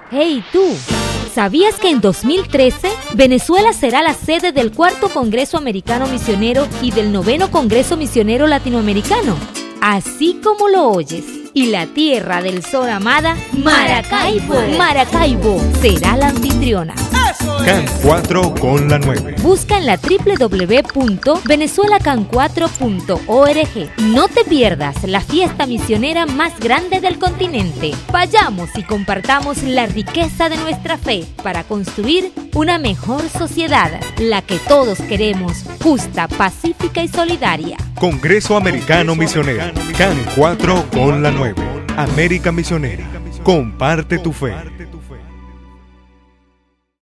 Hey tú, ¿sabías que en 2013 Venezuela será la sede del 4º Congreso Americano Misionero y del 9º Congreso Misionero Latinoamericano? Así como lo oyes, y la tierra del sol amada, Maracaibo será la anfitriona. CAN 4 con la 9. Busca en la www.venezuelacan4.org. No te pierdas la fiesta misionera más grande del continente. Vayamos y compartamos la riqueza de nuestra fe para construir una mejor sociedad, la que todos queremos, justa, pacífica y solidaria. Congreso Americano Misionero, CAN 4 con la 9. América Misionera, comparte tu fe.